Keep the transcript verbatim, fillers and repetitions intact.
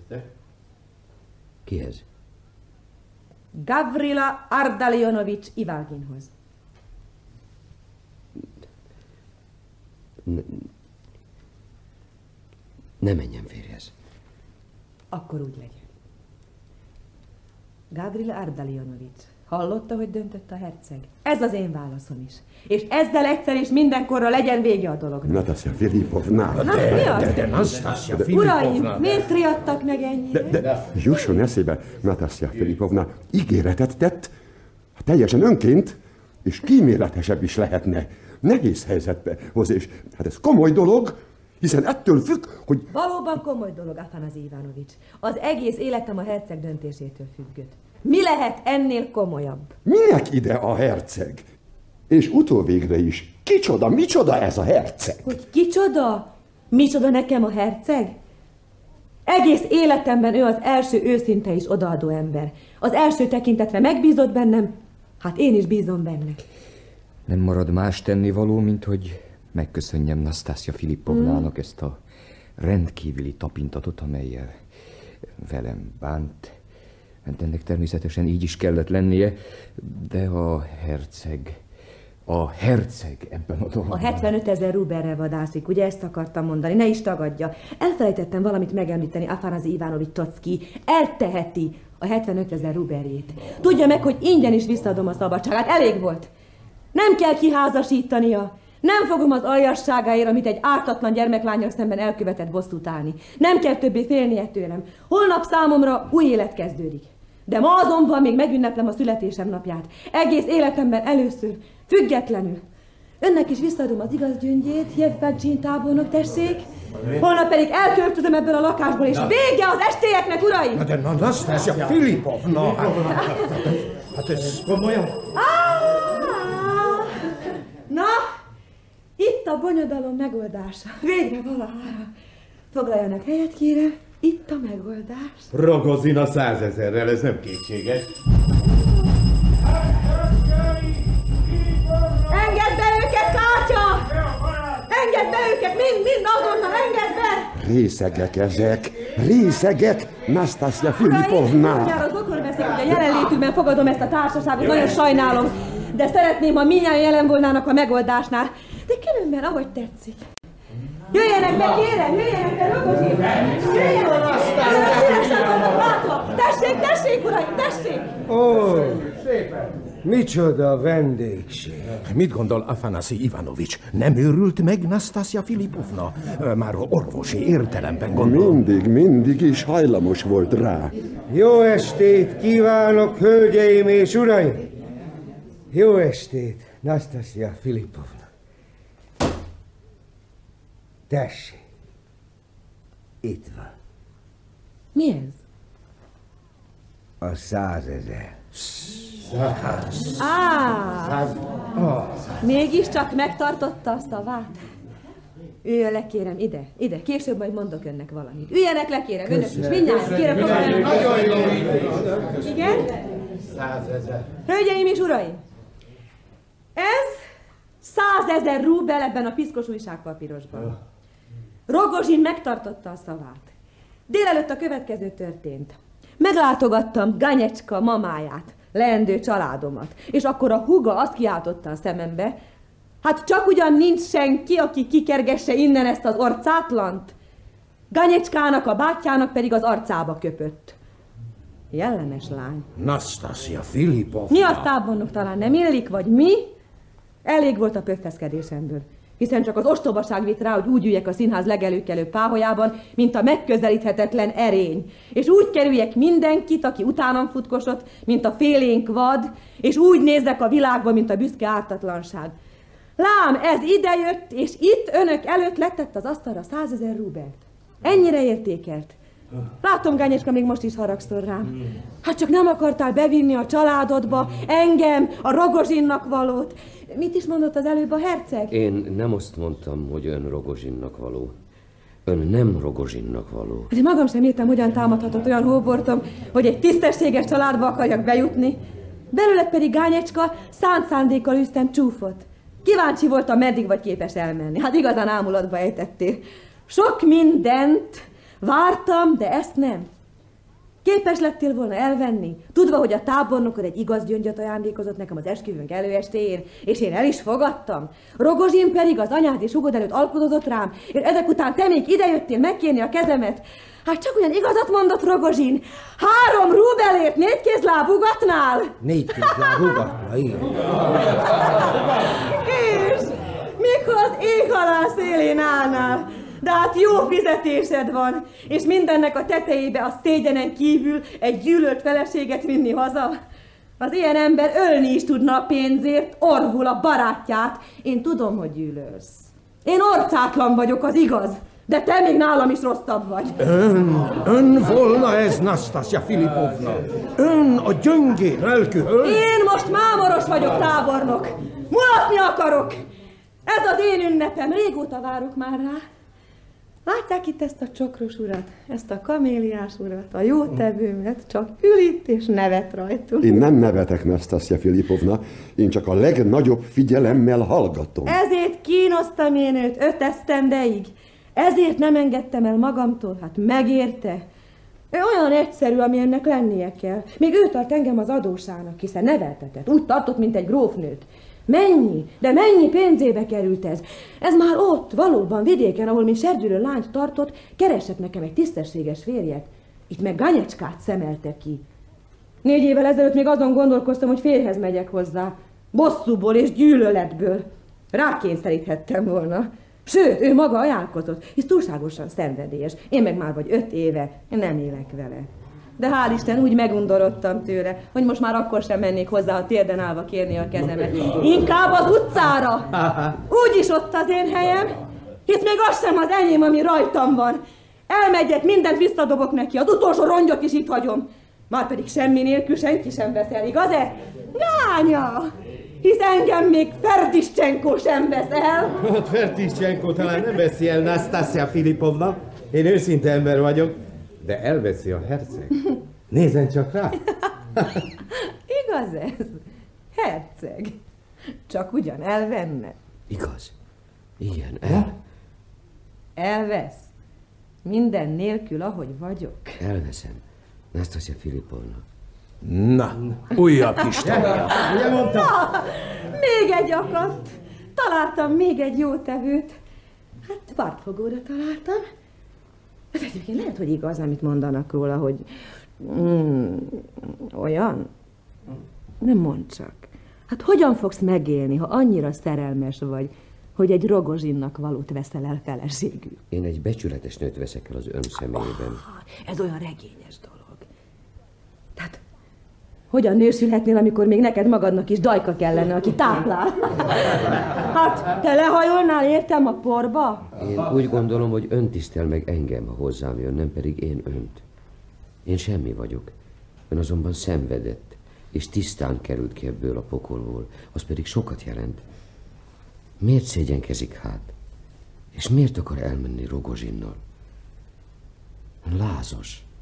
Ki ez? Gavrila Ardalionovics Iváginhoz. Ne, ne menjen férjhez. Akkor úgy legyen. Gavrila Ardalionovics. Hallotta, hogy döntött a herceg? Ez az én válaszom is. És ezzel egyszer és mindenkorra legyen vége a dolognak. Natasja Filipovna. Hát mi az? De, de Natasja Filipovna. Uraim, miért riadtak meg ennyire? De, de jusson eszébe, Natasja Filipovna ígéretet tett, teljesen önként, és kíméletesebb is lehetne. Nehéz helyzetbe hoz, és hát ez komoly dolog, hiszen ettől függ, hogy... Valóban komoly dolog, Afanasi Ivanovics. Az egész életem a herceg döntésétől függött. Mi lehet ennél komolyabb? Minek ide a herceg? És utóvégre is, kicsoda, micsoda ez a herceg? Hogy kicsoda? Micsoda nekem a herceg? Egész életemben ő az első őszinte és odaadó ember. Az első tekintetre megbízott bennem, hát én is bízom benne. Nem marad más tennivaló, mint hogy megköszönjem Nastasia Filipovnának mm. ezt a rendkívüli tapintatot, amellyel velem bánt. Hát ennek természetesen így is kellett lennie, de a herceg, a herceg ebben a dologban... A hetvenötezer rubelre vadászik, ugye ezt akartam mondani, ne is tagadja. Elfelejtettem valamit megemlíteni, Afanasi Ivanovics Tocki elteheti a hetvenötezer rubelét. Tudja meg, hogy ingyen is visszaadom a szabadságát, elég volt. Nem kell kiházasítania. Nem fogom az aljasságáért, amit egy ártatlan gyermeklányok szemben elkövetett bosszút állni. Nem kell többé félnie tőlem. Holnap számomra új élet kezdődik. De ma azonban még megünneplem a születésem napját. Egész életemben először, függetlenül. Önnek is visszaadom az igaz gyöngyét, Jevpadzsin tábornok, tessék. Holnap pedig elköltözöm ebből a lakásból, és vége az estélyeknek, uraim! Na de Natasja Filipovna! Hát ez komolyan? Na, itt a bonyodalom megoldása. Végre valahára. Foglaljanak helyet, kérem. Itt a megoldás. Rogozina százezerrel, ez nem kétséges. Engedd be őket, Kátya! Engedd be őket, mind, mind azonnal, engedd be! Részegek ezek, részegek, Natasja Filipovna! Mindjárt az okon veszik, hogy a jelenlétükben fogadom ezt a társaságot, nagyon sajnálom. De szeretném, ha mindjárt jelen volnának a megoldásnál. De különben, ahogy tetszik. Jöjjenek be, kérem, jöjjenek be, Rogozsin! Jöjjenek! Szívesen vannak látva! Tessék, tessék, uraim, tessék! Ó, micsoda vendégség! Mit gondol Afanasi Ivanovics? Nem őrült meg Natasja Filipovna? Már orvosi értelemben gondol. Mindig, mindig is hajlamos volt rá. Jó estét kívánok, hölgyeim és uraim! Jó estét, Natasja Filipovna. Tessék, itt van. Mi ez? A százezer. Á, mégiscsak megtartotta a szavát. Üljön le, kérem, ide, ide. Később majd mondok önnek valamit. Üljenek le, kérem, önök is. Mindjárt, kérem, foglaljanak. Igen? Hölgyeim és uraim! Ez százezer rubel ebben a piszkos újságpapírosban. Rogozsin megtartotta a szavát. Délelőtt a következő történt. Meglátogattam Ganyecska mamáját, leendő családomat, és akkor a húga azt kiáltotta a szemembe, hát csak ugyan nincs senki, aki kikergesse innen ezt az orcátlant. Ganyecskának, a bátyjának pedig az arcába köpött. Jellemes lány. Natasja Filipovna. Mi a tábornok, talán nem illik, vagy mi? Elég volt a pöffeszkedésemből, hiszen csak az ostobaság vitt rá, hogy úgy üljek a színház legelőkelő páholyában, mint a megközelíthetetlen erény, és úgy kerüljek mindenkit, aki utánam futkosott, mint a félénk vad, és úgy nézzek a világba, mint a büszke ártatlanság. Lám, ez idejött, és itt önök előtt letett az asztalra százezer rubelt. Ennyire értékelt. Látom, Gányecska, még most is haragszol rám. Hát csak nem akartál bevinni a családodba engem, a Rogozsinnak valót. Mit is mondott az előbb a herceg? Én nem azt mondtam, hogy ön Rogozsinnak való. Ön nem Rogozsinnak való. De magam sem értem, hogyan támadhatott olyan hóbortom, hogy egy tisztességes családba akarjak bejutni. Belőled pedig, Gányecska, szánt szándékkal üztem csúfot. Kíváncsi voltam, meddig vagy képes elmenni. Hát igazán ámulatba ejtettél. Sok mindent vártam, de ezt nem. Képes lettél volna elvenni, tudva, hogy a tábornokod egy igaz gyöngyöt ajándékozott nekem az esküvőnk előestéjén, és én el is fogadtam. Rogozsin pedig az anyád és hugod előtt alkudozott rám, és ezek után te még idejöttél megkérni a kezemet. Hát csak olyan igazat mondott Rogozsin. Három rubelért négy kézláb ugatnál? Négy kézláb ugatna, igen. És mikor az ég halál szélén állnál? De hát jó fizetésed van, és mindennek a tetejébe a szégyenen kívül egy gyűlölt feleséget vinni haza. Az ilyen ember ölni is tudna a pénzért, orvul a barátját. Én tudom, hogy gyűlölsz. Én orcátlan vagyok, az igaz, de te még nálam is rosszabb vagy. Ön, ön volna ez, Nasztasja Filipovna. Ön a gyöngér lelkű hölgy. Én most mámoros vagyok, tábornok. Mulatni akarok. Ez az én ünnepem, régóta várok már rá. Látják itt ezt a csokros urat, ezt a kaméliás urat, a jótevőmet, csak ül itt és nevet rajtunk. Én nem nevetek, Nasztasja Filipovna, én csak a legnagyobb figyelemmel hallgatom. Ezért kínoztam én őt öt esztendeig. Ezért nem engedtem el magamtól, hát megérte. Ő olyan egyszerű, ami ennek lennie kell. Még ő tart engem az adósának, hiszen neveltetett, úgy tartott, mint egy grófnőt. Mennyi, de mennyi pénzébe került ez? Ez már ott, valóban vidéken, ahol mint serdülő lányt tartott, keresett nekem egy tisztességes férjet. Itt meg Ganyecskát szemelte ki. Négy évvel ezelőtt még azon gondolkoztam, hogy férjhez megyek hozzá. Bosszúból és gyűlöletből. Rákényszeríthettem volna. Sőt, ő maga ajánlkozott, hisz túlságosan szenvedélyes. Én meg már vagy öt éve, én nem élek vele. De hál' Isten úgy megundorodtam tőle, hogy most már akkor sem mennék hozzá, ha térden állva kérni a kezemet. Inkább az utcára! Úgyis ott az én helyem, hisz még az sem az enyém, ami rajtam van. Elmegyek, mindent visszadobok neki, az utolsó rongyot is itt hagyom. Márpedig semmi nélkül senki sem vesz el, igaz-e? Gánya! Hisz engem még Ferdiszcsenkó sem vesz el. Hát Ferdiszcsenkó talán nem veszi el, Nasztasja Filipovna. Én őszinte ember vagyok, de elveszi a herceg. Nézzen csak rá! Igaz ez? Herceg. Csak ugyan elvenne. Igaz. Igen, el. Elvesz. Minden nélkül, ahogy vagyok. Elveszem. Nasztasja Filipovna. Na, újabb kis tagja. Ugye mondta? Na, még egy akadt. Találtam még egy jó tevőt. Hát partfogóra találtam. Ez egyébként lehet, hogy igaz, amit mondanak róla, hogy mm, olyan? Nem mondd csak. Hát hogyan fogsz megélni, ha annyira szerelmes vagy, hogy egy Rogozsinnak valót veszel el feleségül? Én egy becsületes nőt veszek el az ön személyében. Oh, ez olyan regényes dolog. Tehát hogyan nősülhetnél, amikor még neked magadnak is dajka kellene, aki táplál? Hát, te lehajolnál értem a porba? Én úgy gondolom, hogy ön tisztel meg engem, ha hozzám jön, nem pedig én önt. Én semmi vagyok. Ön azonban szenvedett, és tisztán került ki ebből a pokolból. Az pedig sokat jelent. Miért szégyenkezik hát? És miért akar elmenni Rogozsinnal? Ön lázas.